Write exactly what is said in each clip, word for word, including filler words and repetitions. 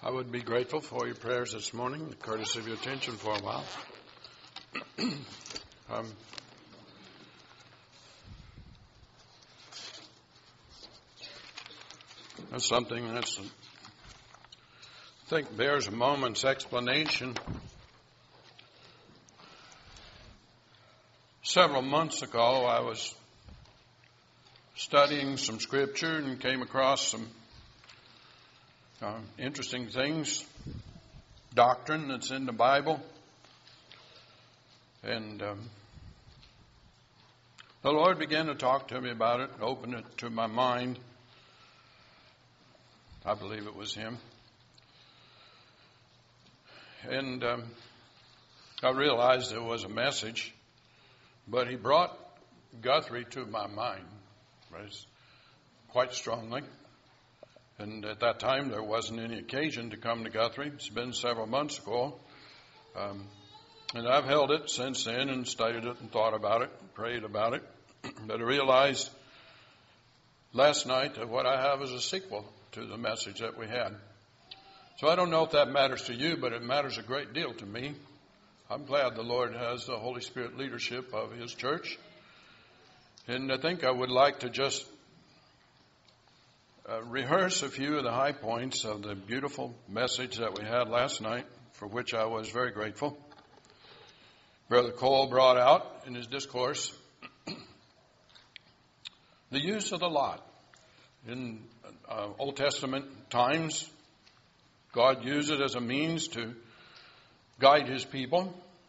I would be grateful for your prayers this morning, the courtesy of your attention for a while. um, that's something that's, I think, bears a moment's explanation. Several months ago, I was studying some scripture and came across some Uh, interesting things, doctrine that's in the Bible. And um, the Lord began to talk to me about it, open it to my mind. I believe it was Him. And um, I realized there was a message, but He brought Guthrie to my mind quite strongly. And at that time, there wasn't any occasion to come to Guthrie. It's been several months ago. Um, and I've held it since then and studied it and thought about it, and prayed about it. But I realized last night that what I have is a sequel to the message that we had. So I don't know if that matters to you, but it matters a great deal to me. I'm glad the Lord has the Holy Spirit leadership of His church. And I think I would like to just Uh, rehearse a few of the high points of the beautiful message that we had last night, for which I was very grateful. Brother Cole brought out in his discourse the use of the lot. In uh, Old Testament times, God used it as a means to guide His people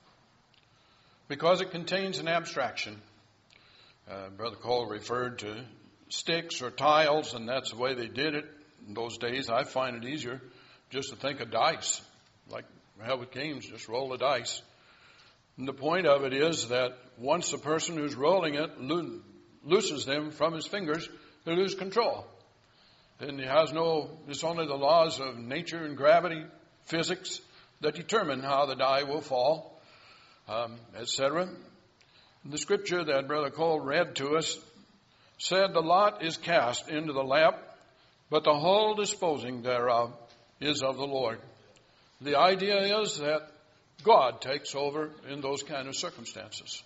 because it contains an abstraction. Uh, Brother Cole referred to sticks or tiles, and that's the way they did it in those days. I find it easier just to think of dice, like how with games, just roll the dice. And the point of it is that once the person who's rolling it lo- looses them from his fingers, they lose control. And he has no, it's only the laws of nature and gravity, physics, that determine how the die will fall, um, et cetera. The scripture that Brother Cole read to us said, "The lot is cast into the lap, but the whole disposing thereof is of the Lord." The idea is that God takes over in those kind of circumstances.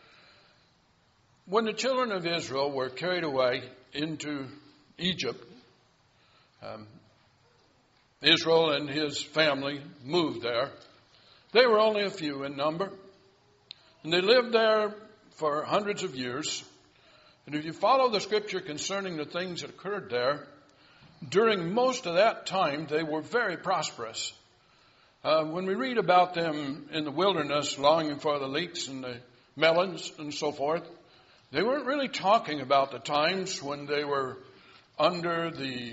When the children of Israel were carried away into Egypt, um, Israel and his family moved there. They were only a few in number, and they lived there for hundreds of years. And if you follow the scripture concerning the things that occurred there, during most of that time, they were very prosperous. Uh, when we read about them in the wilderness, longing for the leeks and the melons and so forth, they weren't really talking about the times when they were under the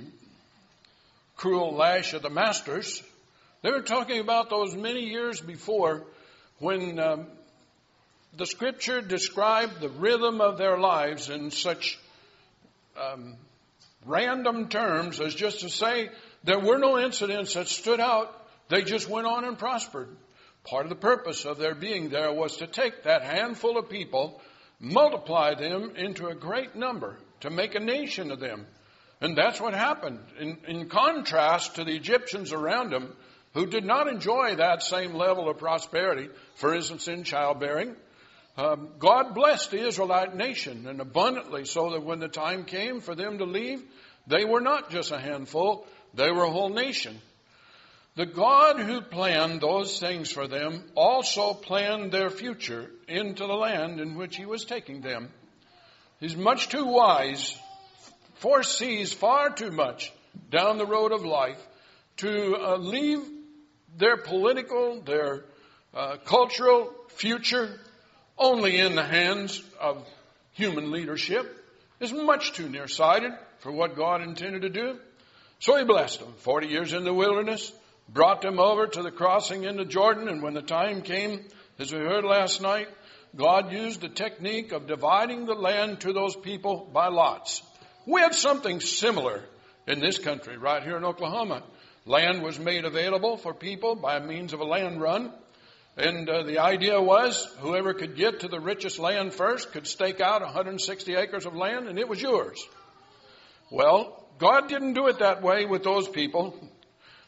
cruel lash of the masters. They were talking about those many years before when um, the scripture described the rhythm of their lives in such um, random terms as just to say there were no incidents that stood out. They just went on and prospered. Part of the purpose of their being there was to take that handful of people, multiply them into a great number, to make a nation of them. And that's what happened. In, in contrast to the Egyptians around them, who did not enjoy that same level of prosperity, for instance, in childbearing, Um, God blessed the Israelite nation, and abundantly, so that when the time came for them to leave, they were not just a handful, they were a whole nation. The God who planned those things for them also planned their future into the land in which He was taking them. He's much too wise, foresees far too much down the road of life to uh, leave their political, their uh, cultural future only in the hands of human leadership. Is much too nearsighted for what God intended to do. So He blessed them. Forty years in the wilderness, brought them over to the crossing into Jordan, and when the time came, as we heard last night, God used the technique of dividing the land to those people by lots. We have something similar in this country, right here in Oklahoma. Land was made available for people by means of a land run. And uh, the idea was whoever could get to the richest land first could stake out one hundred sixty acres of land, and it was yours. Well, God didn't do it that way with those people.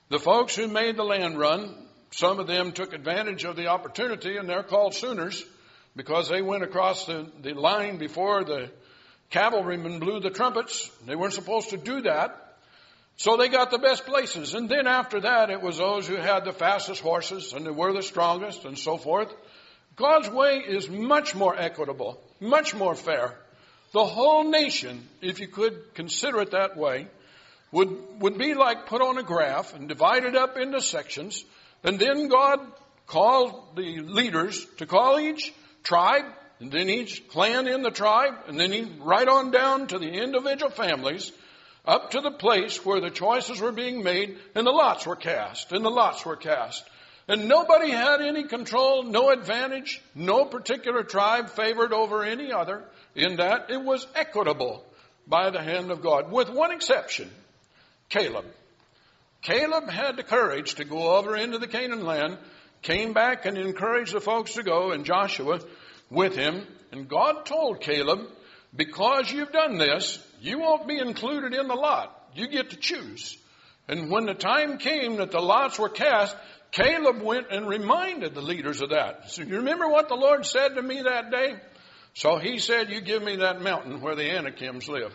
The folks who made the land run, some of them took advantage of the opportunity, and they're called Sooners because they went across the, the line before the cavalrymen blew the trumpets. They weren't supposed to do that. So they got the best places. And then after that, it was those who had the fastest horses and they were the strongest and so forth. God's way is much more equitable, much more fair. The whole nation, if you could consider it that way, would, would be like put on a graph and divided up into sections. And then God called the leaders to call each tribe and then each clan in the tribe and then he, right on down to the individual families up to the place where the choices were being made and the lots were cast and the lots were cast. And nobody had any control, no advantage, no particular tribe favored over any other in that. It was equitable by the hand of God, with one exception, Caleb. Caleb had the courage to go over into the Canaan land, came back and encouraged the folks to go, and Joshua with him. And God told Caleb, because you've done this, you won't be included in the lot. You get to choose. And when the time came that the lots were cast, Caleb went and reminded the leaders of that. So you remember what the Lord said to me that day? So he said, you give me that mountain where the Anakims live.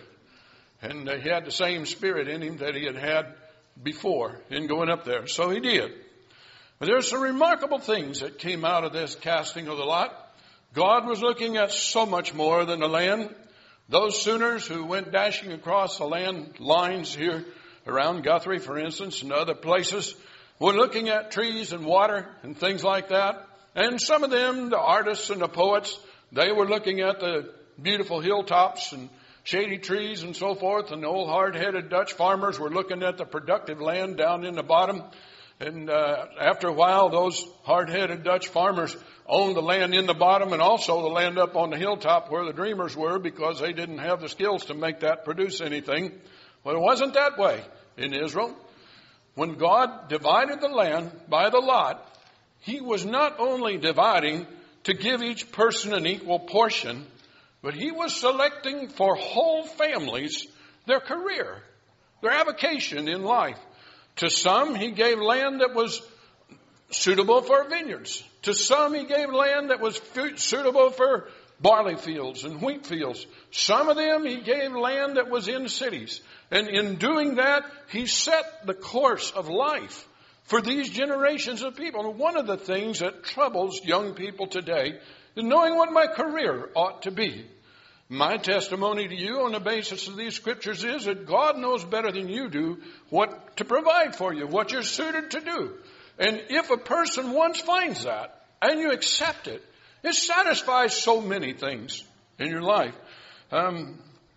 And uh, he had the same spirit in him that he had had before in going up there. So he did. But there's some remarkable things that came out of this casting of the lot. God was looking at so much more than the land. Those Sooners who went dashing across the land lines here around Guthrie, for instance, and other places, were looking at trees and water and things like that. And some of them, the artists and the poets, they were looking at the beautiful hilltops and shady trees and so forth. And the old hard-headed Dutch farmers were looking at the productive land down in the bottom. And uh, after a while, those hard-headed Dutch farmers owned the land in the bottom and also the land up on the hilltop where the dreamers were, because they didn't have the skills to make that produce anything. Well, it wasn't that way in Israel. When God divided the land by the lot, he was not only dividing to give each person an equal portion, but he was selecting for whole families their career, their avocation in life. To some, he gave land that was suitable for vineyards. To some, he gave land that was suitable for barley fields and wheat fields. Some of them, he gave land that was in cities. And in doing that, he set the course of life for these generations of people. And one of the things that troubles young people today is knowing what my career ought to be. My testimony to you on the basis of these scriptures is that God knows better than you do what to provide for you, what you're suited to do. And if a person once finds that and you accept it, it satisfies so many things in your life. Um,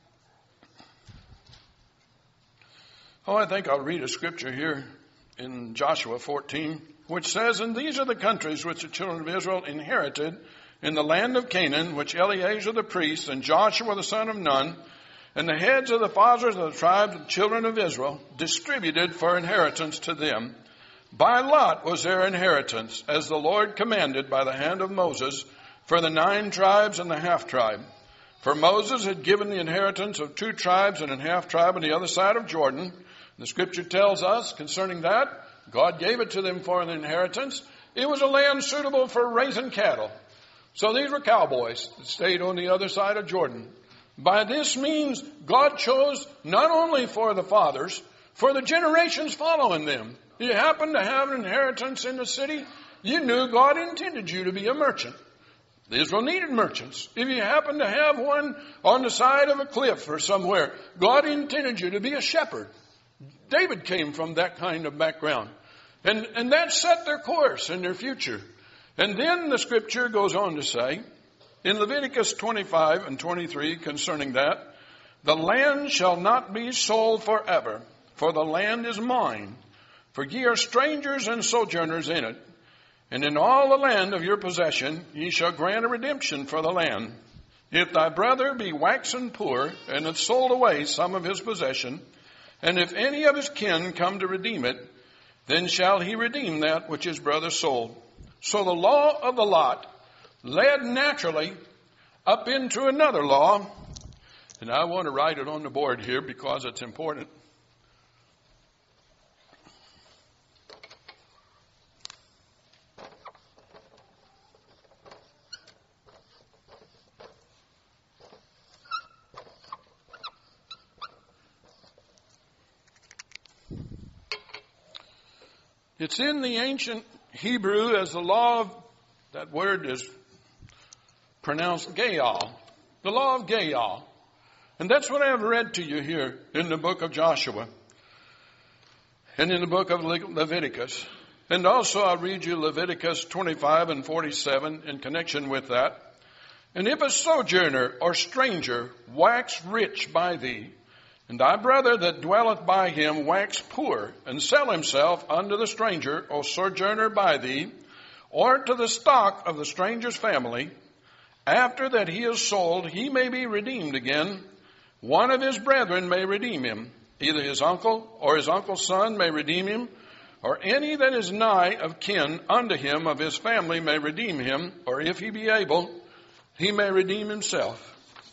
oh, I think I'll read a scripture here in Joshua fourteen, which says, and these are the countries which the children of Israel inherited in the land of Canaan, which Eleazar the priest and Joshua the son of Nun and the heads of the fathers of the tribes of the children of Israel distributed for inheritance to them. By lot was their inheritance, as the Lord commanded by the hand of Moses, for the nine tribes and the half tribe. For Moses had given the inheritance of two tribes and a half tribe on the other side of Jordan. The scripture tells us concerning that, God gave it to them for an inheritance. It was a land suitable for raising cattle. So these were cowboys that stayed on the other side of Jordan. By this means, God chose not only for the fathers, for the generations following them. You happen to have an inheritance in the city, you knew God intended you to be a merchant. Israel needed merchants. If you happen to have one on the side of a cliff or somewhere, God intended you to be a shepherd. David came from that kind of background. And, and that set their course in their future. And then the scripture goes on to say, in Leviticus twenty-five and twenty-three concerning that, the land shall not be sold forever, for the land is mine. For ye are strangers and sojourners in it. And in all the land of your possession ye shall grant a redemption for the land. If thy brother be waxen poor, and hath sold away some of his possession, and if any of his kin come to redeem it, then shall he redeem that which his brother sold. So the law of the lot led naturally up into another law. And I want to write it on the board here because it's important. It's in the ancient Hebrew as the law of, that word is pronounced Gaal, the law of Gaal. And that's what I have read to you here in the book of Joshua and in the book of Le- Leviticus. And also I'll read you Leviticus twenty-five and forty-seven in connection with that. And if a sojourner or stranger wax rich by thee, and thy brother that dwelleth by him wax poor, and sell himself unto the stranger or sojourner by thee, or to the stock of the stranger's family, after that he is sold, he may be redeemed again. One of his brethren may redeem him. Either his uncle or his uncle's son may redeem him, or any that is nigh of kin unto him of his family may redeem him, or if he be able, he may redeem himself.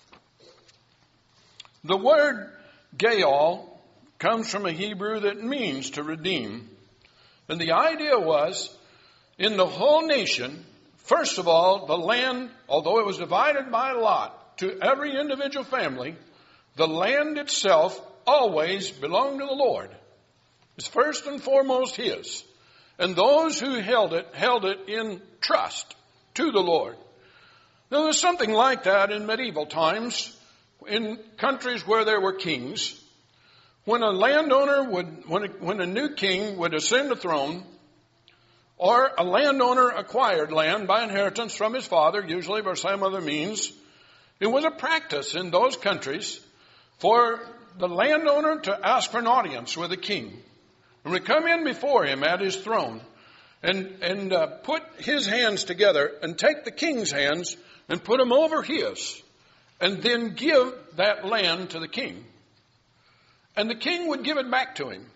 The word Gaal comes from a Hebrew that means to redeem. And the idea was, in the whole nation, first of all, the land, although it was divided by lot to every individual family, the land itself always belonged to the Lord. It's first and foremost His. And those who held it, held it in trust to the Lord. There was something like that in medieval times, in countries where there were kings. When a landowner would, when a, when a new king would ascend the throne, or a landowner acquired land by inheritance from his father, usually by some other means, it was a practice in those countries for the landowner to ask for an audience with the king. And would come in before him at his throne and, and uh, put his hands together and take the king's hands and put them over his, and then give that land to the king. And the king would give it back to him.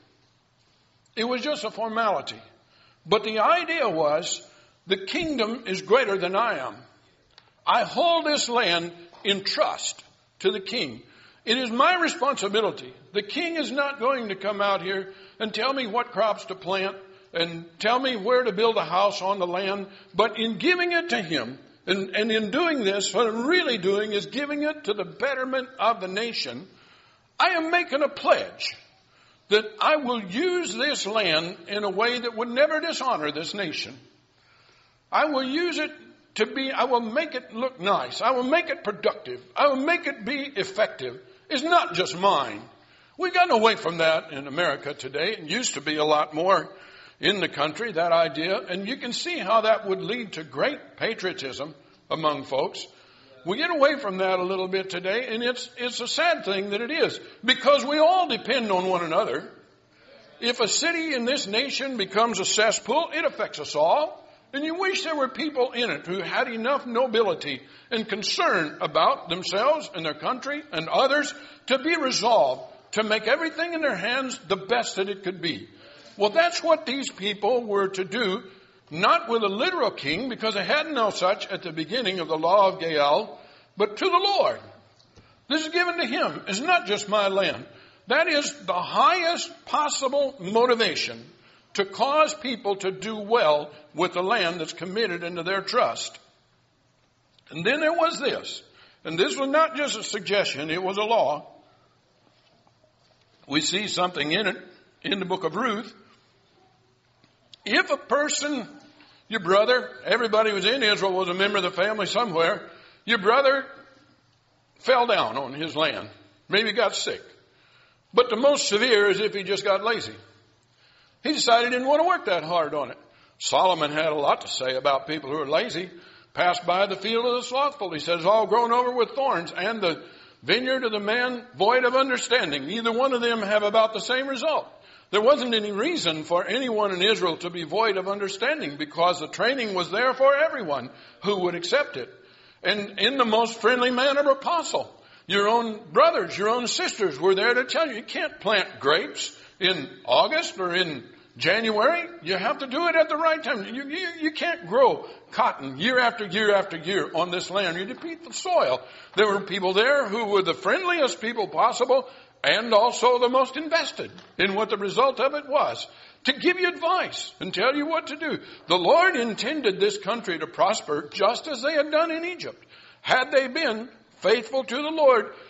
It was just a formality. But the idea was, the kingdom is greater than I am. I hold this land in trust to the king. It is my responsibility. The king is not going to come out here and tell me what crops to plant and tell me where to build a house on the land. But in giving it to him, and, and in doing this, what I'm really doing is giving it to the betterment of the nation. I am making a pledge that I will use this land in a way that would never dishonor this nation. I will use it to be, I will make it look nice. I will make it productive. I will make it be effective. It's not just mine. We've gotten away from that in America today. It used to be a lot more in the country, that idea. And you can see how that would lead to great patriotism among folks. We get away from that a little bit today, and it's it's a sad thing that it is, because we all depend on one another. If a city in this nation becomes a cesspool, it affects us all. And you wish there were people in it who had enough nobility and concern about themselves and their country and others to be resolved to make everything in their hands the best that it could be. Well, that's what these people were to do, not with a literal king, because they had no such at the beginning of the law of Gaal, but to the Lord. This is given to him. It's not just my land. That is the highest possible motivation to cause people to do well with the land that's committed into their trust. And then there was this. And this was not just a suggestion, it was a law. We see something in it in the book of Ruth. If a person, your brother, everybody who was in Israel was a member of the family somewhere, your brother fell down on his land, maybe got sick. But the most severe is if he just got lazy. He decided he didn't want to work that hard on it. Solomon had a lot to say about people who are lazy. Passed by the field of the slothful. He says, all grown over with thorns, and the vineyard of the man void of understanding. Neither one of them have about the same result. There wasn't any reason for anyone in Israel to be void of understanding, because the training was there for everyone who would accept it. And in the most friendly manner possible. Your own brothers, your own sisters were there to tell you, you can't plant grapes in August or in January. You have to do it at the right time. You, you, you can't grow cotton year after year after year on this land. You deplete the soil. There were people there who were the friendliest people possible, and also the most invested in what the result of it was, to give you advice and tell you what to do. The Lord intended this country to prosper just as they had done in Egypt. Had they been faithful to the Lord,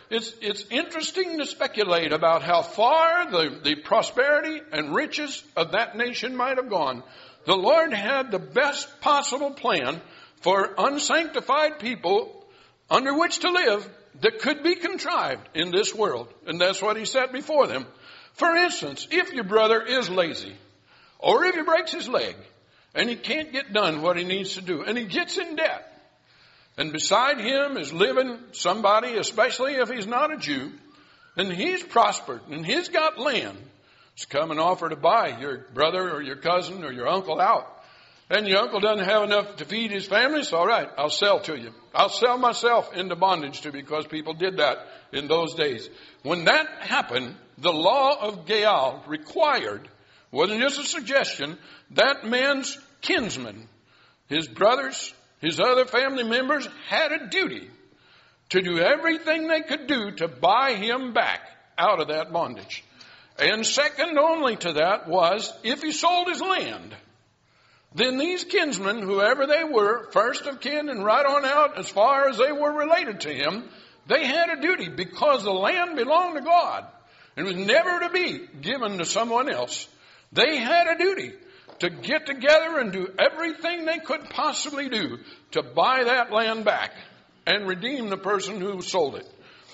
it's, it's interesting to speculate about how far the, the prosperity and riches of that nation might have gone. The Lord had the best possible plan for unsanctified people under which to live that could be contrived in this world. And that's what he set before them. For instance, if your brother is lazy, or if he breaks his leg, and he can't get done what he needs to do, and he gets in debt, and beside him is living somebody, especially if he's not a Jew, and he's prospered, and he's got land, it's come and offer to buy your brother or your cousin or your uncle out. And your uncle doesn't have enough to feed his family, so all right, I'll sell to you. I'll sell myself into bondage to you, because people did that in those days. When that happened, the law of Gaal required, wasn't just a suggestion, that man's kinsmen, his brothers, his other family members, had a duty to do everything they could do to buy him back out of that bondage. And second only to that was, if he sold his land, then these kinsmen, whoever they were, first of kin and right on out as far as they were related to him, they had a duty, because the land belonged to God and was never to be given to someone else. They had a duty to get together and do everything they could possibly do to buy that land back and redeem the person who sold it.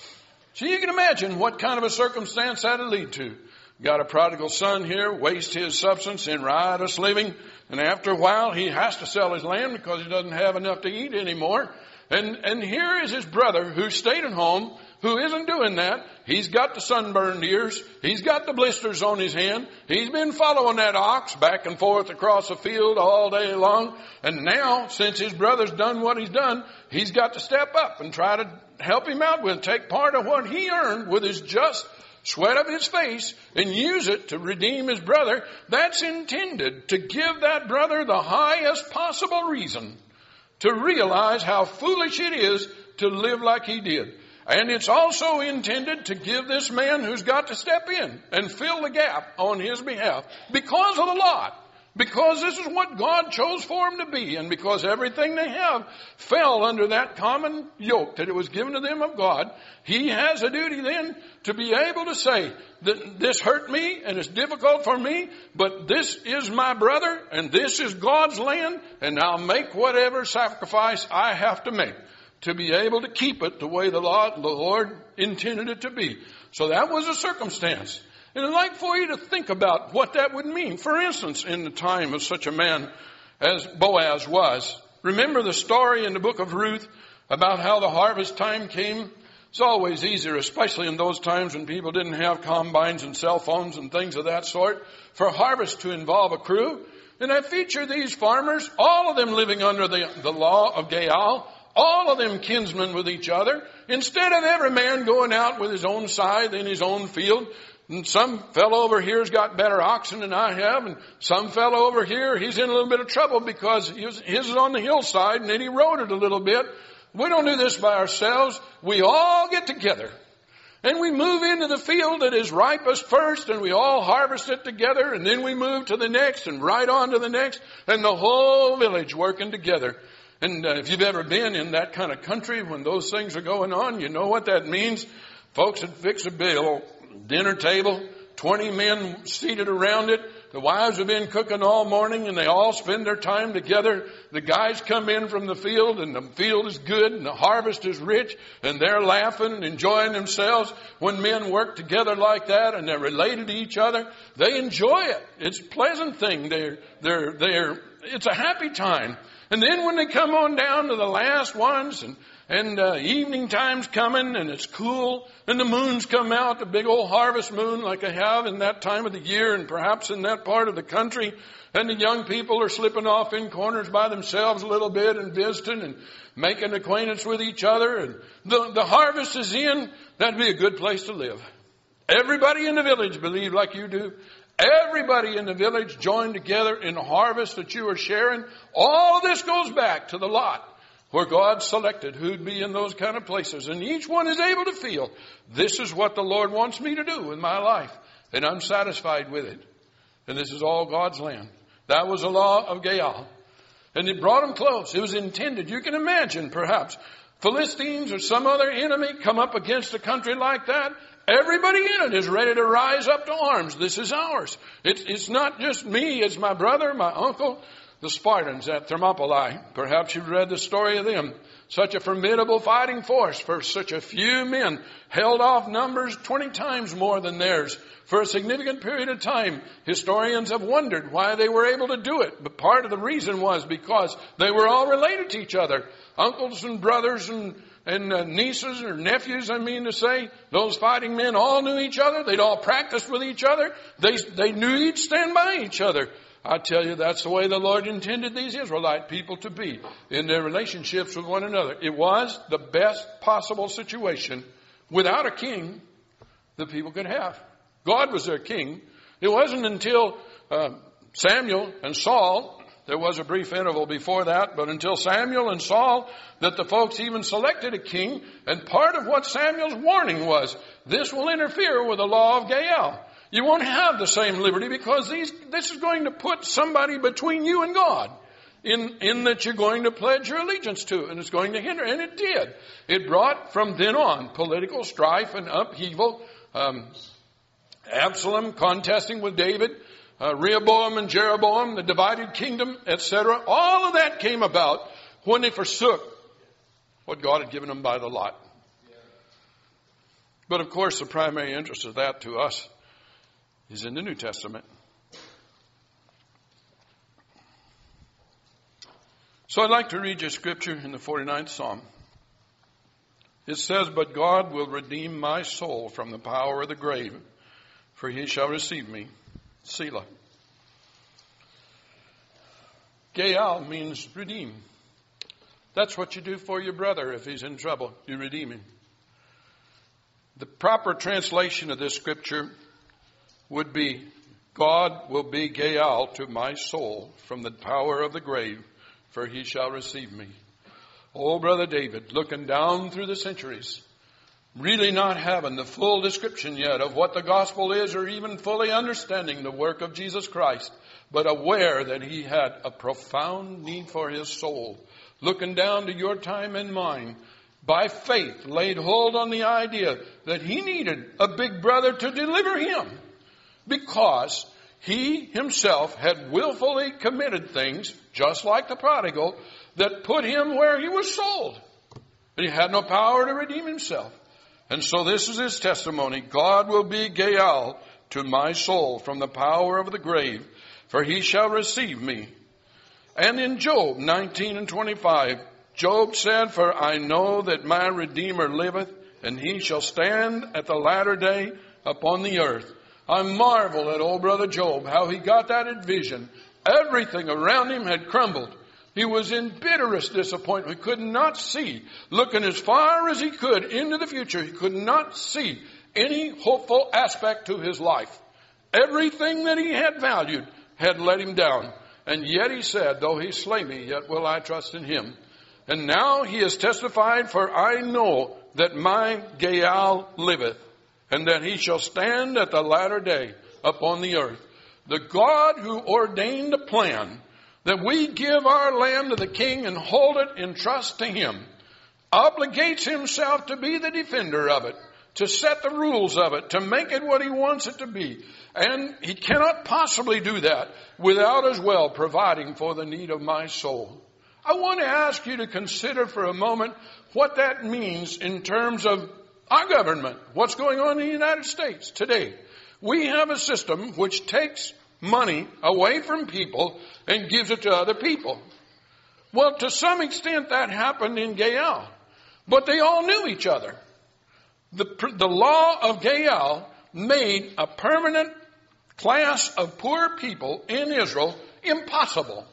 So you can imagine what kind of a circumstance that would lead to. Got a prodigal son here, waste his substance in riotous living, and after a while he has to sell his land because he doesn't have enough to eat anymore. And, and here is his brother who stayed at home, who isn't doing that. He's got the sunburned ears. He's got the blisters on his hand. He's been following that ox back and forth across the field all day long. And now, since his brother's done what he's done, he's got to step up and try to help him out with, take part of what he earned with his just sweat of his face and use it to redeem his brother. That's intended to give that brother the highest possible reason to realize how foolish it is to live like he did. And it's also intended to give this man who's got to step in and fill the gap on his behalf because of the lot. Because this is what God chose for him to be, and because everything they have fell under that common yoke that it was given to them of God, he has a duty then to be able to say that this hurt me and it's difficult for me, but this is my brother and this is God's land, and I'll make whatever sacrifice I have to make to be able to keep it the way the Lord intended it to be. So that was a circumstance. And I'd like for you to think about what that would mean. For instance, in the time of such a man as Boaz was. Remember the story in the book of Ruth about how the harvest time came? It's always easier, especially in those times when people didn't have combines and cell phones and things of that sort, for harvest to involve a crew. And I feature these farmers, all of them living under the, the law of Gaal, all of them kinsmen with each other. Instead of every man going out with his own scythe in his own field, and some fellow over here's got better oxen than I have, and some fellow over here, he's in a little bit of trouble because his, his is on the hillside and then he rode it a little bit. We don't do this by ourselves. We all get together and we move into the field that is ripest first, and we all harvest it together, and then we move to the next and right on to the next, and the whole village working together. And uh, if you've ever been in that kind of country when those things are going on, you know what that means. Folks would fix a bill, dinner table, twenty men seated around it. The wives have been cooking all morning and they all spend their time together. The guys come in from the field and the field is good and the harvest is rich and they're laughing and enjoying themselves. When men work together like that and they're related to each other, they enjoy it. It's a pleasant thing. They're, they're, they're, it's a happy time. And then when they come on down to the last ones and And uh, evening time's coming and it's cool and the moons come out, the big old harvest moon like I have in that time of the year and perhaps in that part of the country. And the young people are slipping off in corners by themselves a little bit and visiting and making acquaintance with each other. And the, the harvest is in. That'd be a good place to live. Everybody in the village believe like you do. Everybody in the village joined together in the harvest that you are sharing. All of this goes back to the lot where God selected who'd be in those kind of places. And each one is able to feel, this is what the Lord wants me to do in my life. And I'm satisfied with it. And this is all God's land. That was the law of Gaal. And it brought them close. It was intended. You can imagine, perhaps, Philistines or some other enemy come up against a country like that, everybody in it is ready to rise up to arms. This is ours. It's, it's not just me. It's my brother, my uncle, the Spartans at Thermopylae. Perhaps you've read the story of them. Such a formidable fighting force for such a few men, held off numbers twenty times more than theirs for a significant period of time. Historians have wondered why they were able to do it. But part of the reason was because they were all related to each other. Uncles and brothers and, and uh, nieces or nephews, I mean to say. Those fighting men all knew each other. They'd all practiced with each other. They, they knew each stand by each other. I tell you, that's the way the Lord intended these Israelite people to be in their relationships with one another. It was the best possible situation without a king the people could have. God was their king. It wasn't until uh, Samuel and Saul, there was a brief interval before that, but until Samuel and Saul that the folks even selected a king. And part of what Samuel's warning was, this will interfere with the law of Gaal. You won't have the same liberty because these, this is going to put somebody between you and God in, in that you're going to pledge your allegiance to, and it's going to hinder. And it did. It brought from then on political strife and upheaval, um, Absalom contesting with David, uh, Rehoboam and Jeroboam, the divided kingdom, et cetera. All of that came about when they forsook what God had given them by the lot. But of course, the primary interest of that to us is in the New Testament. So I'd like to read you scripture in the forty-ninth Psalm. It says, "But God will redeem my soul from the power of the grave, for he shall receive me." Selah. Gaal means redeem. That's what you do for your brother if he's in trouble. You redeem him. The proper translation of this scripture would be, God will be Gaal to my soul from the power of the grave, for he shall receive me. Oh, Brother David, looking down through the centuries, really not having the full description yet of what the gospel is or even fully understanding the work of Jesus Christ, but aware that he had a profound need for his soul. Looking down to your time and mine, by faith laid hold on the idea that he needed a big brother to deliver him, because he himself had willfully committed things, just like the prodigal, that put him where he was sold. He had no power to redeem himself. And so this is his testimony. God will be Gaal to my soul from the power of the grave, for he shall receive me. And in Job nineteen and twenty-five, Job said, "For I know that my Redeemer liveth, and he shall stand at the latter day upon the earth." I marvel at old brother Job, how he got that vision. Everything around him had crumbled. He was in bitterest disappointment. He could not see, looking as far as he could into the future, he could not see any hopeful aspect to his life. Everything that he had valued had let him down. And yet he said, "Though he slay me, yet will I trust in him." And now he has testified, "For I know that my Gaal liveth, and that he shall stand at the latter day upon the earth." The God who ordained a plan that we give our land to the king and hold it in trust to him, obligates himself to be the defender of it, to set the rules of it, to make it what he wants it to be. And he cannot possibly do that without as well providing for the need of my soul. I want to ask you to consider for a moment what that means in terms of our government, what's going on in the United States today. We have a system which takes money away from people and gives it to other people. Well, to some extent that happened in Gaal, but they all knew each other. The, the law of Gaal made a permanent class of poor people in Israel impossible.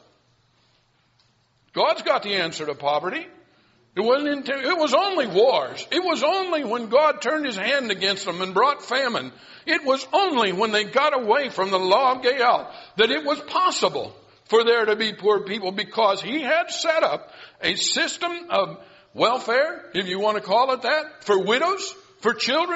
God's got the answer to poverty. It wasn't. It was only wars. It was only when God turned his hand against them and brought famine. It was only when they got away from the law of Gaal that it was possible for there to be poor people, because he had set up a system of welfare, if you want to call it that, for widows, for children.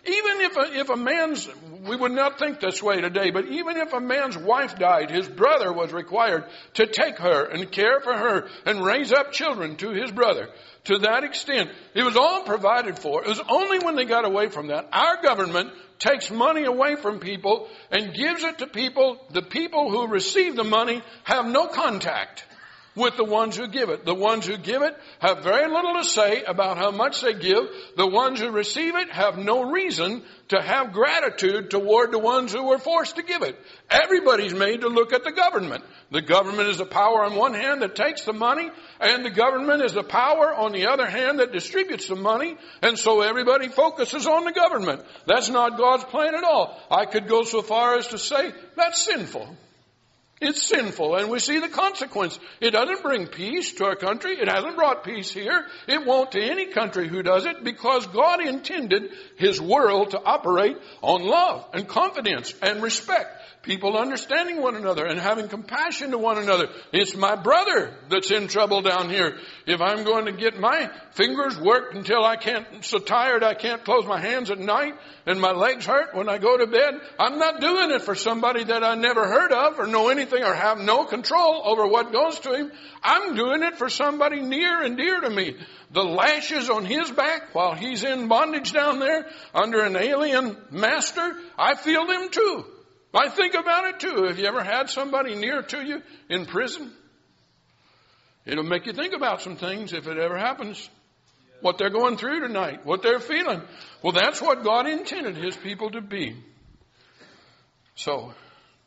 Even if a, if a man's, we would not think this way today, but even if a man's wife died, his brother was required to take her and care for her and raise up children to his brother. To that extent, it was all provided for. It was only when they got away from that. Our government takes money away from people and gives it to people. The people who receive the money have no contact with the ones who give it. The ones who give it have very little to say about how much they give. The ones who receive it have no reason to have gratitude toward the ones who were forced to give it. Everybody's made to look at the government. The government is the power on one hand that takes the money, and the government is the power on the other hand that distributes the money, and so everybody focuses on the government. That's not God's plan at all. I could go so far as to say that's sinful. It's sinful, and we see the consequence. It doesn't bring peace to our country. It hasn't brought peace here. It won't to any country who does it, because God intended His world to operate on love and confidence and respect. People understanding one another and having compassion to one another. It's my brother that's in trouble down here. If I'm going to get my fingers worked until I can't, so tired I can't close my hands at night and my legs hurt when I go to bed, I'm not doing it for somebody that I never heard of or know anything or have no control over what goes to him. I'm doing it for somebody near and dear to me. The lashes on his back while he's in bondage down there under an alien master, I feel them too. I think about it too. Have you ever had somebody near to you in prison? It'll make you think about some things if it ever happens. What they're going through tonight, what they're feeling. Well, that's what God intended His people to be. So,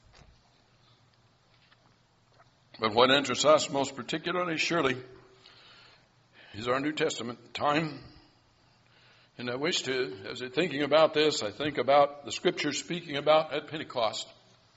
but what interests us most particularly, surely, is our New Testament time. And I wish to, as I'm thinking about this, I think about the Scriptures speaking about at Pentecost,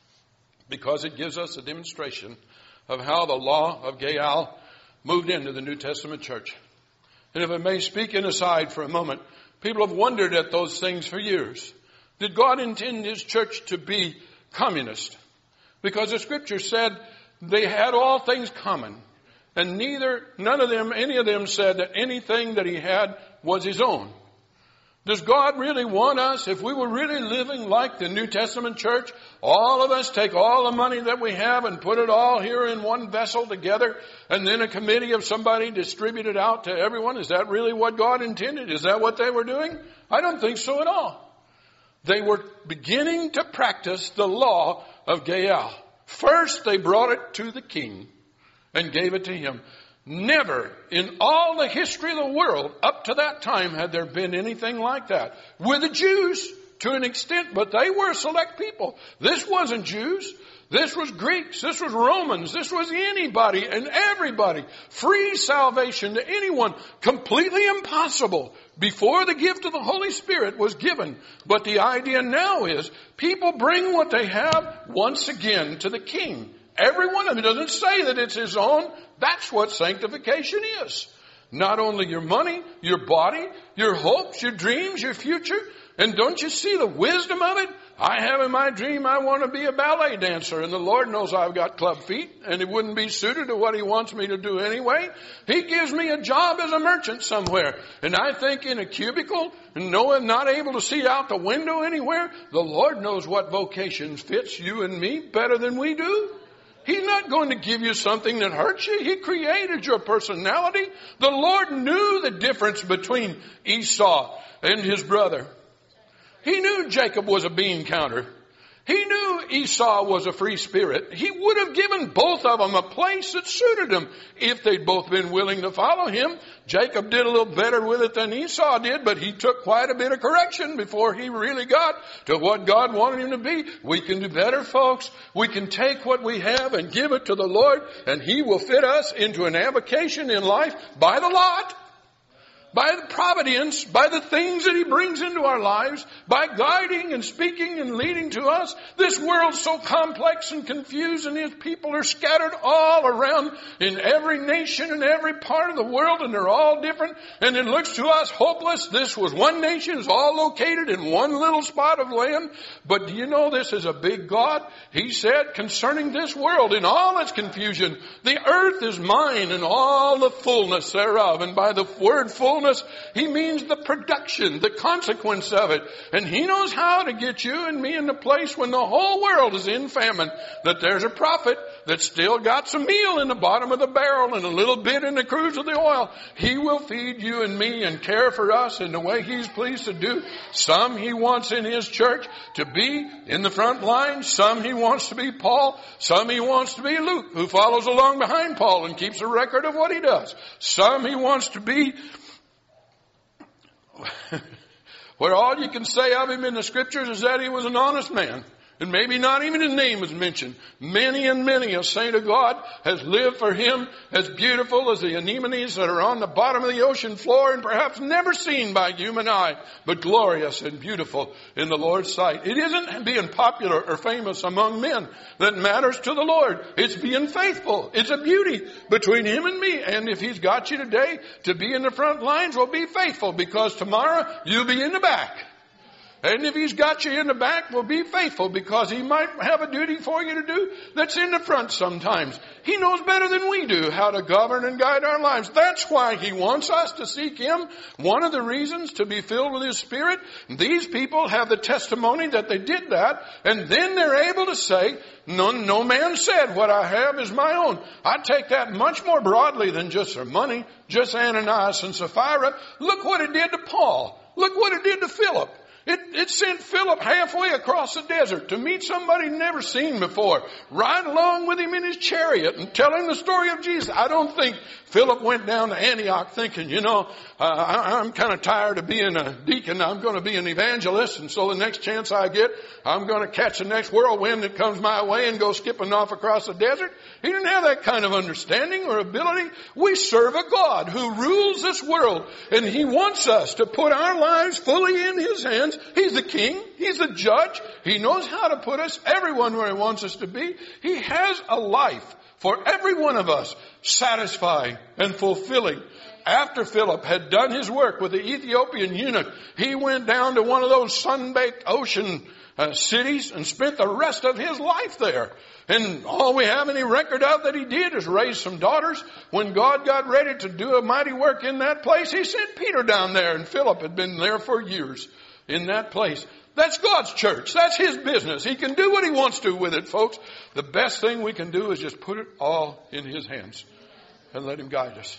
because it gives us a demonstration of how the law of Gaal moved into the New Testament church. And if I may speak in aside for a moment, people have wondered at those things for years. Did God intend His church to be communist? Because the Scripture said they had all things common. And neither, none of them, any of them said that anything that He had was His own. Does God really want us, if we were really living like the New Testament church, all of us take all the money that we have and put it all here in one vessel together, and then a committee of somebody distribute it out to everyone? Is that really what God intended? Is that what they were doing? I don't think so at all. They were beginning to practice the law of Gaal. First, they brought it to the king and gave it to him. Never in all the history of the world up to that time had there been anything like that. With the Jews to an extent, but they were select people. This wasn't Jews. This was Greeks. This was Romans. This was anybody and everybody. Free salvation to anyone. Completely impossible before the gift of the Holy Spirit was given. But the idea now is people bring what they have once again to the king. Every one of them. It doesn't say that it's his own. That's what sanctification is. Not only your money, your body, your hopes, your dreams, your future. And don't you see the wisdom of it? I have in my dream I want to be a ballet dancer, and the Lord knows I've got club feet and it wouldn't be suited to what He wants me to do anyway. He gives me a job as a merchant somewhere, and I think in a cubicle and knowing not able to see out the window anywhere. The Lord knows what vocations fits you and me better than we do. He's not going to give you something that hurts you. He created your personality. The Lord knew the difference between Esau and his brother. He knew Jacob was a bean counter. He knew Esau was a free spirit. He would have given both of them a place that suited them if they'd both been willing to follow him. Jacob did a little better with it than Esau did, but he took quite a bit of correction before he really got to what God wanted him to be. We can do better, folks. We can take what we have and give it to the Lord, and He will fit us into an avocation in life by the lot. By the providence, by the things that He brings into our lives, by guiding and speaking and leading to us. This world's so complex and confused, and His people are scattered all around in every nation and every part of the world, and they're all different, and it looks to us hopeless. This was one nation, it's all located in one little spot of land. But do you know this is a big God? He said concerning this world in all its confusion, the earth is mine and all the fullness thereof. And by the word full, faithfulness. He means the production, the consequence of it. And He knows how to get you and me in the place when the whole world is in famine, that there's a prophet that's still got some meal in the bottom of the barrel and a little bit in the cruse of the oil. He will feed you and me and care for us in the way He's pleased to do. Some He wants in His church to be in the front line. Some He wants to be Paul. Some He wants to be Luke, who follows along behind Paul and keeps a record of what he does. Some He wants to be where all you can say of Him in the Scriptures is that He was an honest man. And maybe not even His name is mentioned. Many and many a saint of God has lived for Him as beautiful as the anemones that are on the bottom of the ocean floor and perhaps never seen by human eye, but glorious and beautiful in the Lord's sight. It isn't being popular or famous among men that matters to the Lord. It's being faithful. It's a beauty between Him and me. And if He's got you today to be in the front lines, well, be faithful, because tomorrow you'll be in the back. And if He's got you in the back, well, be faithful, because He might have a duty for you to do that's in the front sometimes. He knows better than we do how to govern and guide our lives. That's why He wants us to seek Him. One of the reasons to be filled with His Spirit. These people have the testimony that they did that, and then they're able to say, no, no man said what I have is my own. I take that much more broadly than just their money, just Ananias and Sapphira. Look what it did to Paul. Look what it did to Philip. It, it sent Philip halfway across the desert to meet somebody never seen before. Ride along with him in his chariot and tell him the story of Jesus. I don't think Philip went down to Antioch thinking, you know, uh, I, I'm kind of tired of being a deacon. I'm going to be an evangelist. And so the next chance I get, I'm going to catch the next whirlwind that comes my way and go skipping off across the desert. He didn't have that kind of understanding or ability. We serve a God who rules this world, and He wants us to put our lives fully in His hands. He's the king. He's the judge. He knows how to put us, everyone, where He wants us to be. He has a life for every one of us, satisfying and fulfilling. After Philip had done his work with the Ethiopian eunuch, he went down to one of those sun-baked ocean uh, cities and spent the rest of his life there. And all we have any record of that he did is raise some daughters. When God got ready to do a mighty work in that place, He sent Peter down there, and Philip had been there for years in that place. That's God's church. That's His business. He can do what He wants to with it, folks. The best thing we can do is just put it all in His hands and let Him guide us.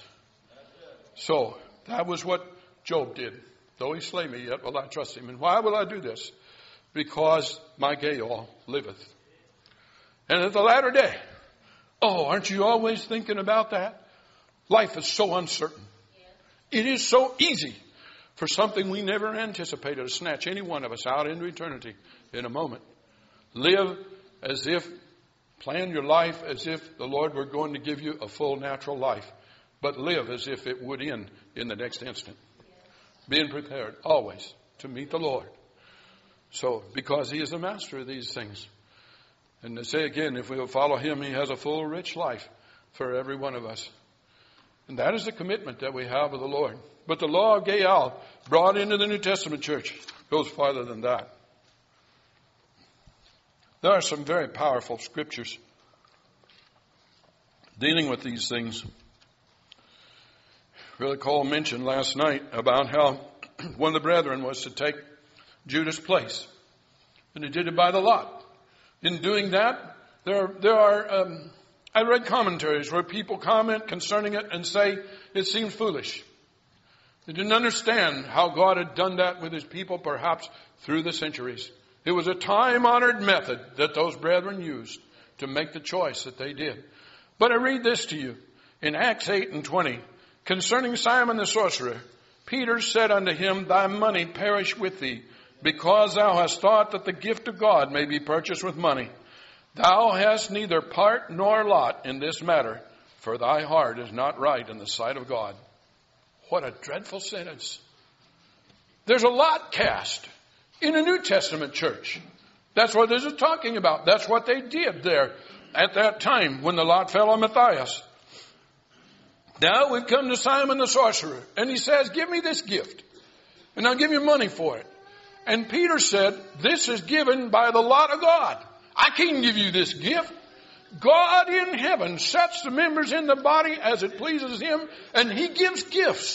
So that was what Job did. Though He slay me, yet will I trust Him. And why will I do this? Because my Gael liveth. And at the latter day, oh, aren't you always thinking about that? Life is so uncertain. It is so easy for something we never anticipated to snatch any one of us out into eternity in a moment. Live as if, plan your life as if the Lord were going to give you a full natural life. But live as if it would end in the next instant. Being prepared always to meet the Lord. So, because He is the master of these things. And to say again, if we will follow Him, He has a full, rich life for every one of us. And that is the commitment that we have with the Lord. But the law of Gael, brought into the New Testament church, goes farther than that. There are some very powerful scriptures dealing with these things. Brother Cole mentioned last night about how one of the brethren was to take Judas' place. And he did it by the lot. In doing that, there are, there are um, I read commentaries where people comment concerning it and say it seems foolish. They didn't understand how God had done that with His people, perhaps through the centuries. It was a time-honored method that those brethren used to make the choice that they did. But I read this to you in Acts eight and twenty. Concerning Simon the sorcerer, Peter said unto him, Thy money perish with thee, because thou hast thought that the gift of God may be purchased with money. Thou hast neither part nor lot in this matter, for thy heart is not right in the sight of God. What a dreadful sentence. There's a lot cast in a New Testament church. That's what this is talking about. That's what they did there at that time when the lot fell on Matthias. Now we've come to Simon the sorcerer, and he says, give me this gift, and I'll give you money for it. And Peter said, this is given by the lot of God. I can't give you this gift. God in heaven sets the members in the body as it pleases Him, and He gives gifts.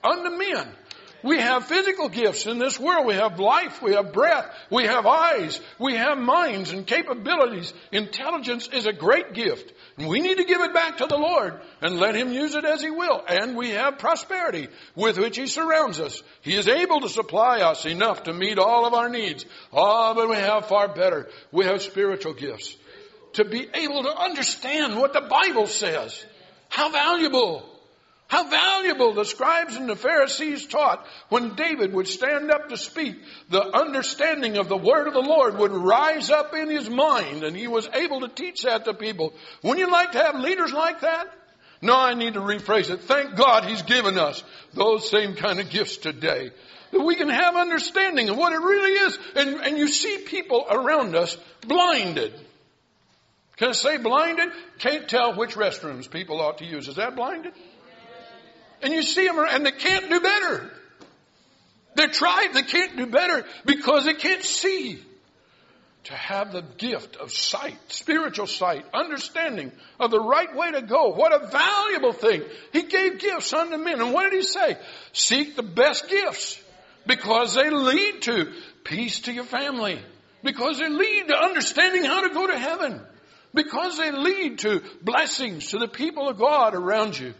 unto men. We have physical gifts in this world. We have life. We have breath. We have eyes. We have minds and capabilities. Intelligence is a great gift. And we need to give it back to the Lord and let Him use it as He will. And we have prosperity with which He surrounds us. He is able to supply us enough to meet all of our needs. Oh, but we have far better. We have spiritual gifts. To be able to understand what the Bible says. How valuable. How valuable the scribes and the Pharisees taught when David would stand up to speak. The understanding of the word of the Lord would rise up in his mind, and he was able to teach that to people. Wouldn't you like to have leaders like that? No, I need to rephrase it. Thank God He's given us those same kind of gifts today. That we can have understanding of what it really is. And, and you see people around us blinded. Can I say blinded? Can't tell which restrooms people ought to use. Is that blinded? And you see them and they can't do better. They're tried, they can't do better because they can't see. To have the gift of sight, spiritual sight, understanding of the right way to go. What a valuable thing. He gave gifts unto men. And what did He say? Seek the best gifts because they lead to peace to your family. Because they lead to understanding how to go to heaven. Because they lead to blessings to the people of God around you.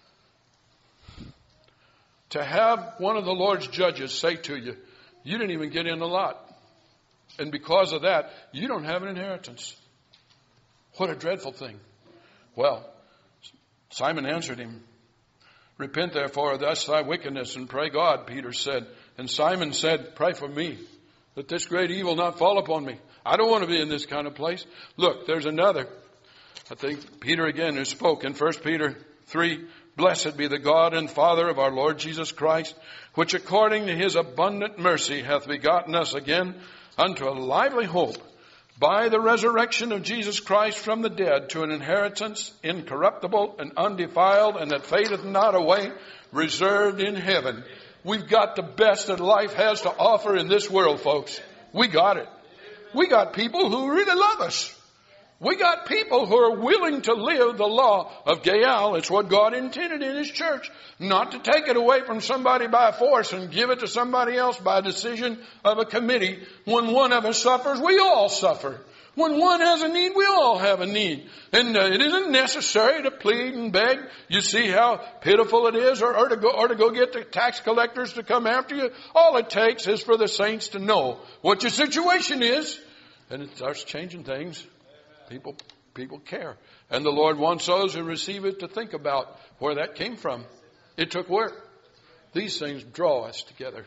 To have one of the Lord's judges say to you, you didn't even get in the lot. And because of that, you don't have an inheritance. What a dreadful thing. Well, Simon answered him, repent therefore of thus thy wickedness and pray God, Peter said. And Simon said, pray for me, that this great evil not fall upon me. I don't want to be in this kind of place. Look, there's another. I think Peter again who spoke in First Peter three. Blessed be the God and Father of our Lord Jesus Christ, which according to His abundant mercy hath begotten us again unto a lively hope by the resurrection of Jesus Christ from the dead to an inheritance incorruptible and undefiled and that fadeth not away, reserved in heaven. We've got the best that life has to offer in this world, folks. We got it. We got people who really love us. We got people who are willing to live the law of Gaal. It's what God intended in His church. Not to take it away from somebody by force and give it to somebody else by decision of a committee. When one of us suffers, we all suffer. When one has a need, we all have a need. And uh, it isn't necessary to plead and beg. You see how pitiful it is, or, or to go, or to go get the tax collectors to come after you. All it takes is for the saints to know what your situation is. And it starts changing things. People, people care. And the Lord wants those who receive it to think about where that came from. It took work. These things draw us together.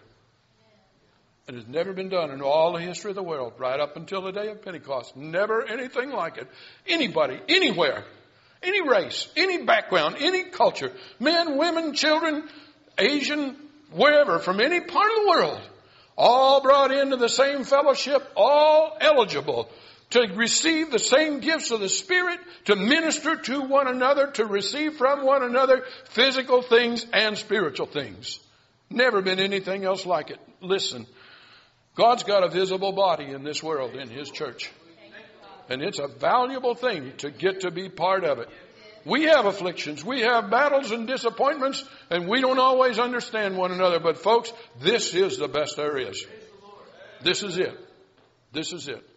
And it's never been done in all the history of the world, right up until the day of Pentecost. Never anything like it. Anybody, anywhere, any race, any background, any culture, men, women, children, Asian, wherever, from any part of the world, all brought into the same fellowship, all eligible to receive the same gifts of the Spirit, to minister to one another, to receive from one another physical things and spiritual things. Never been anything else like it. Listen, God's got a visible body in this world, in His church. And it's a valuable thing to get to be part of it. We have afflictions, we have battles and disappointments, and we don't always understand one another. But folks, this is the best there is. This is it. This is it.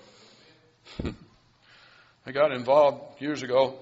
I got involved years ago.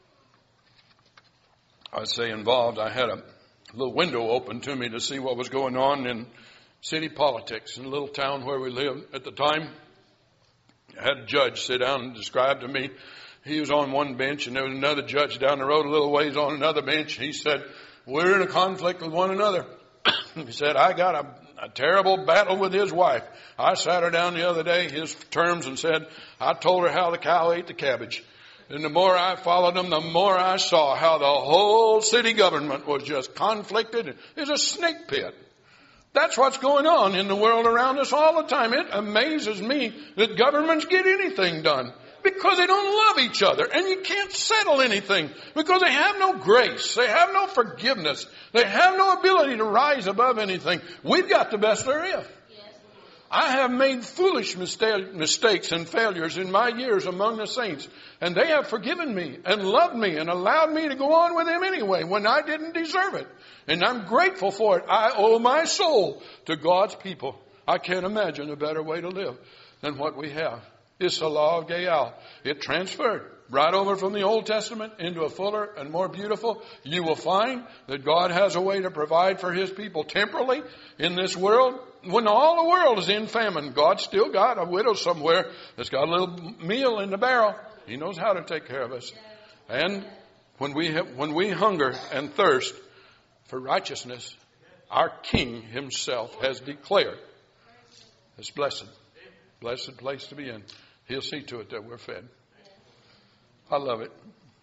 I say involved. I had a little window open to me to see what was going on in city politics in a little town where we lived at the time. I had a judge sit down and describe to me. He was on one bench and there was another judge down the road a little ways on another bench. He said, we're in a conflict with one another. He said, I got a, a terrible battle with his wife. I sat her down the other day, his terms, and said, I told her how the cow ate the cabbage. And the more I followed them, the more I saw how the whole city government was just conflicted. It's a snake pit. That's what's going on in the world around us all the time. It amazes me that governments get anything done. Because they don't love each other. And you can't settle anything. Because they have no grace. They have no forgiveness. They have no ability to rise above anything. We've got the best there is. I have made foolish mista- mistakes and failures in my years among the saints, and they have forgiven me and loved me and allowed me to go on with them anyway when I didn't deserve it. And I'm grateful for it. I owe my soul to God's people. I can't imagine a better way to live than what we have. It's the law of Gaal. It transferred right over from the Old Testament into a fuller and more beautiful. You will find that God has a way to provide for His people temporally in this world. When all the world is in famine, God's still got a widow somewhere that's got a little meal in the barrel. He knows how to take care of us. And when we have, when we hunger and thirst for righteousness, our King Himself has declared it's blessed. Blessed place to be in. He'll see to it that we're fed. I love it.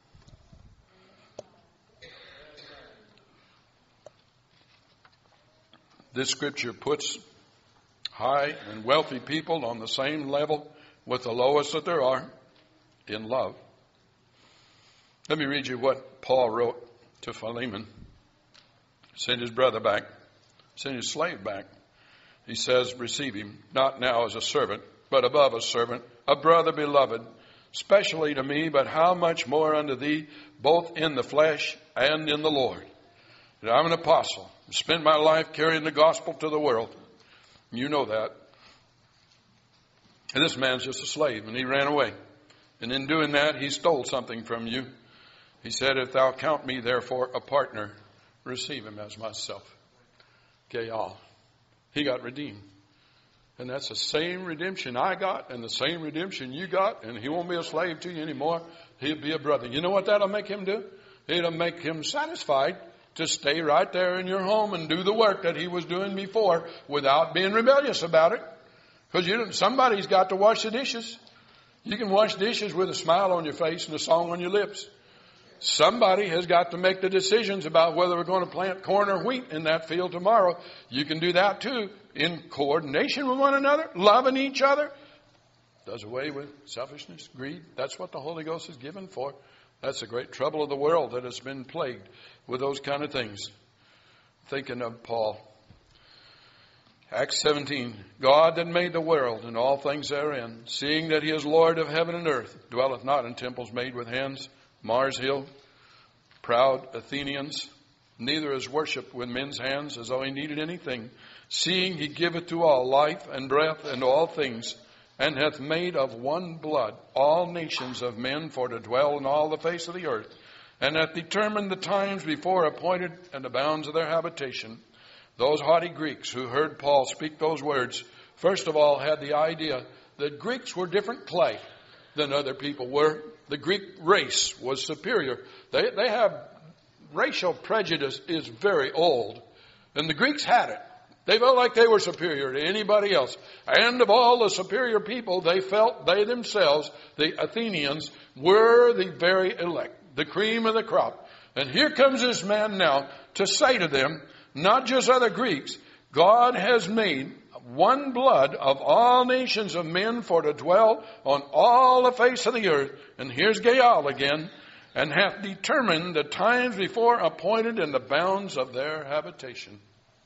This scripture puts high and wealthy people on the same level with the lowest that there are in love. Let me read you what Paul wrote to Philemon. Send his brother back. Send his slave back. He says, receive him, not now as a servant, but above a servant, a brother beloved, specially to me, but how much more unto thee, both in the flesh and in the Lord. And I'm an apostle. I spend my life carrying the gospel to the world. You know that. And this man's just a slave, and he ran away. And in doing that, he stole something from you. He said, if thou count me therefore a partner, receive him as myself. Gaal. He got redeemed. And that's the same redemption I got and the same redemption you got. And he won't be a slave to you anymore. He'll be a brother. You know what that'll make him do? It'll make him satisfied to stay right there in your home and do the work that he was doing before without being rebellious about it. Because you don't, somebody's got to wash the dishes. You can wash dishes with a smile on your face and a song on your lips. Somebody has got to make the decisions about whether we're going to plant corn or wheat in that field tomorrow. You can do that too in coordination with one another, loving each other. Does away with selfishness, greed. That's what the Holy Ghost is given for. That's the great trouble of the world that has been plagued with those kind of things. Thinking of Paul. Acts seventeen. God that made the world and all things therein, seeing that He is Lord of heaven and earth, dwelleth not in temples made with hands, Mars Hill, proud Athenians, neither is worshipped with men's hands as though He needed anything, seeing He giveth to all life and breath and all things, and hath made of one blood all nations of men for to dwell in all the face of the earth, and hath determined the times before appointed and the bounds of their habitation. Those haughty Greeks who heard Paul speak those words, first of all had the idea that Greeks were different clay than other people were. The Greek race was superior. They, they have racial prejudice is very old. And the Greeks had it. They felt like they were superior to anybody else. And of all the superior people, they felt they themselves, the Athenians, were the very elect, the cream of the crop. And here comes this man now to say to them, not just other Greeks, God has made one blood of all nations of men for to dwell on all the face of the earth. And here's Gaal again. And hath determined the times before appointed and the bounds of their habitation.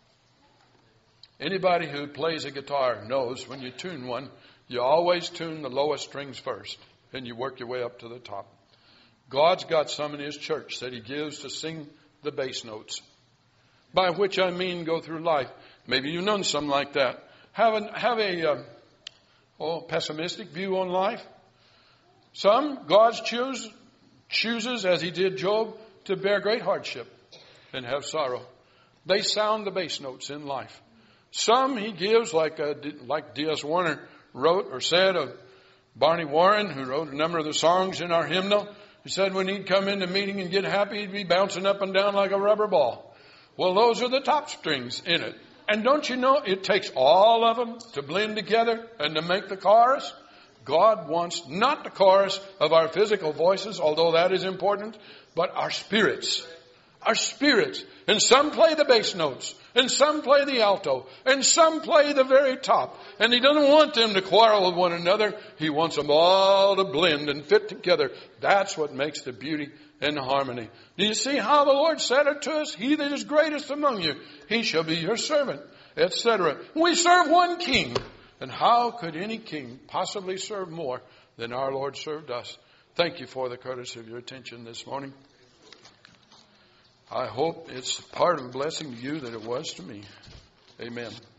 Anybody who plays a guitar knows when you tune one, you always tune the lowest strings first. And you work your way up to the top. God's got some in His church that He gives to sing the bass notes. By which I mean go through life. Maybe you've known some like that. Have, an, have a uh, oh, pessimistic view on life. Some, God choose, chooses, as He did Job, to bear great hardship and have sorrow. They sound the bass notes in life. Some He gives, like uh, like D S Warner wrote or said of Barney Warren, who wrote a number of the songs in our hymnal. He said when he'd come into meeting and get happy, he'd be bouncing up and down like a rubber ball. Well, those are the top strings in it. And don't you know, it takes all of them to blend together and to make the chorus. God wants not the chorus of our physical voices, although that is important, but our spirits. Our spirits. And some play the bass notes, and some play the alto, and some play the very top. And He doesn't want them to quarrel with one another. He wants them all to blend and fit together. That's what makes the beauty and harmony. Do you see how the Lord said it to us? He that is greatest among you, he shall be your servant, et cetera. We serve one King. And how could any king possibly serve more than our Lord served us? Thank you for the courtesy of your attention this morning. I hope it's part of a blessing to you that it was to me. Amen.